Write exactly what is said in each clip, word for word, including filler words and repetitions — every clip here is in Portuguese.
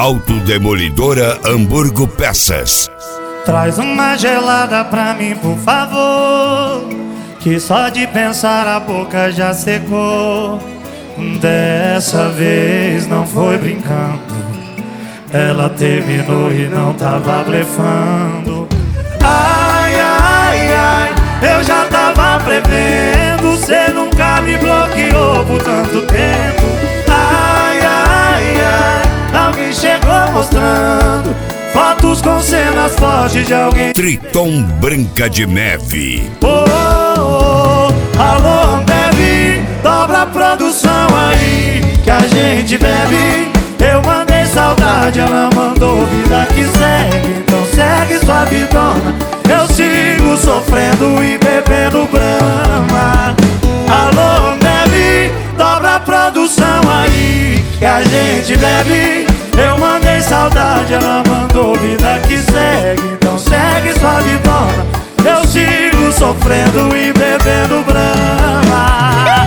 Autodemolidora Hamburgo Peças. Traz uma gelada pra mim, por favor, que só de pensar a boca já secou. Dessa vez não foi brincando, ela terminou e não tava blefando. Ai, ai, ai, eu já tava prevendo, cê nunca me bloqueou por tanto tempo. Ai, ai, ai, alguém chegou mostrando fotos com cenas fortes de alguém. Triton Branca de Neve. Oh, oh, oh, alô, Ambev, dobra a produção aí que a gente bebe. Eu mandei saudade, ela mandou vida que segue. Então segue sua vidona, eu sigo sofrendo e bebendo Brahma. Alô, Ambev, dobra a produção aí que a gente bebe. Eu mandei saudade, ela mandou vida que segue. Então segue sua vidona, eu sigo sofrendo e bebendo Brahma.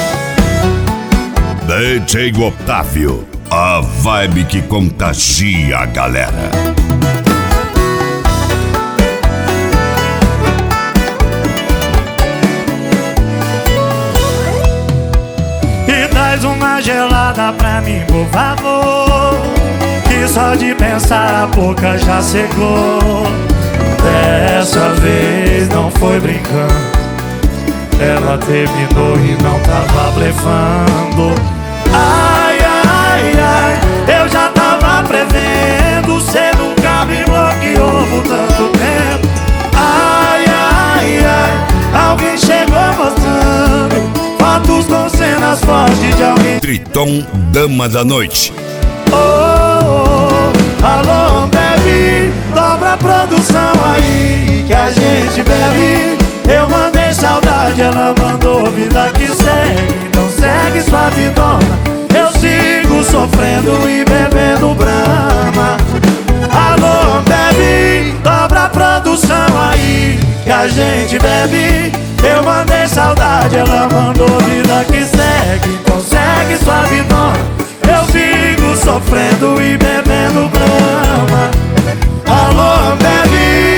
D J Otávio, a vibe que contagia a galera. E traz uma gelada pra mim, por favor, que só de pensar a boca já secou. Dessa vez não foi brincando, ela terminou e não tava blefando. Ai, ai, ai, eu já tava prevendo, cê nunca me bloqueou por tanto tempo. Ai, ai, ai, alguém chegou mostrando fotos com cenas fortes de alguém. Triton Dama da Noite. Oh, oh, oh, alô, Ambev, dobra a produção aí que a gente bebe. Eu mandei saudade, ela mandou vida que segue. Então segue sua vidona, eu sigo sofrendo e bebendo Brahma. Alô, Ambev, dobra a produção aí que a gente bebe. Eu mandei saudade, ela mandou vida que segue. Então segue sua vidona, eu sigo sofrendo e bebendo Brahma. Alô, Ambev,